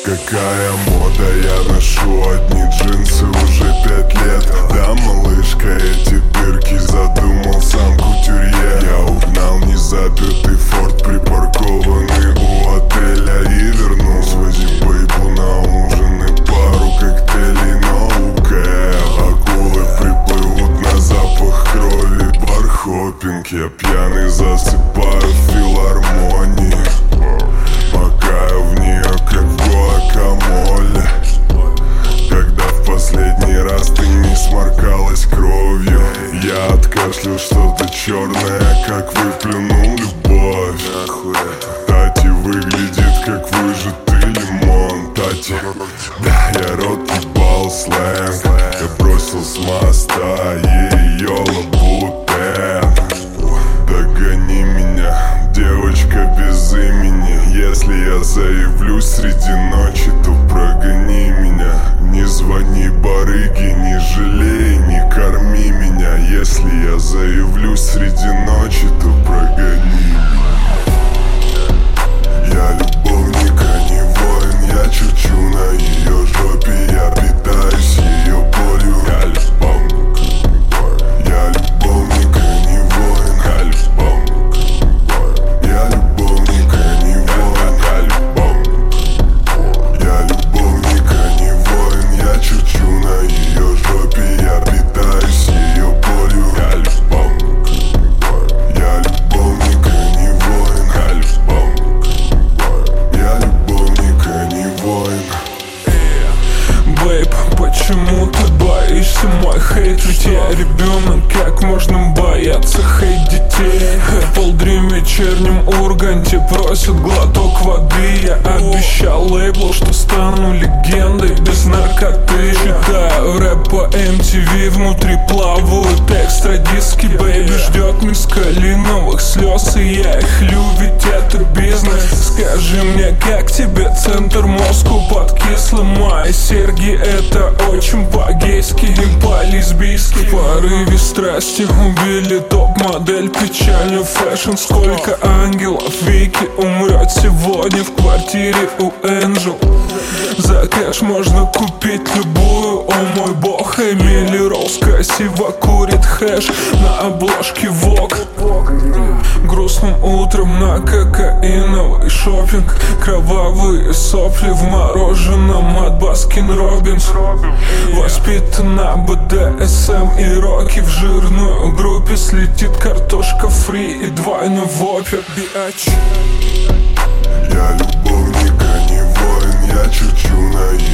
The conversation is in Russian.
Какая мода, я ношу одни джинсы уже 5 лет. Да, малышка, эти дырки задумал сам кутюрье. Я угнал незапертый форт, припаркованный у отеля, и вернул свою бейбу на ужин и пару коктейлей на УК. Акулы приплывут на запах крови, бархопинг. Я пьяный засыпаю в филармонии, макаю в нее как в гуакамоле. Когда в последний раз ты не сморкалась кровью, я откашлял что-то черное, как выплюнул любовь. Тати выглядит как выжатый лимон. Тати, да, я рот ебал сленг. Я бросил с моста ей лабутен. Догони меня, девочка без имени. Если я заявлюсь среди ночи, то прогони меня. Не звони барыги, не жалей, не корми меня. Если я заявлюсь среди ночи, то прогони меня. Я любовник, а не воин. Я чучу на ее жопе, я питаюсь ее болью. Я любовник, я любовник, а не воин. Я любовник, я любовник, а не воин. Я любовник, а не воин. Я чучу на ее жопе, я питаюсь ее болью. Я любовник, я любовник, а не воин. Я любовник, а не воин. Бэйб, почему ты боишься мой хейт? Ведь я ребенок, как можно бояться хейт детей? Apple Dream в вечернем Урганте просит глоток воды. Я обещал лейблу, что стану легендой без наркоты. Читаю рэп по MTV, внутри плавают экстра диски. Бэйби ждет миска калиновых слез, и я их лью, ведь это бизнес. Скажи мне, как тебе центр мозгу подкисло? Мои серьги это очень по-гейски и по-лесбийски. В порыве страсти убили топ-модель, печально фэшн. Сколько ангелов Вики умрет сегодня в квартире у Энджел. За кэш можно купить любую, о мой бог. Эмили Роуз красиво курит хэш на обложке Vogue. Грустным утром на кокаиновый шопинг. Кровавые сопли в мороженом от Баскин Роббинс. Воспитана БДСМ и роки. В жирную группе слетит картошка фри и двойной вопер. Я любовник, а не воин. Я чучу на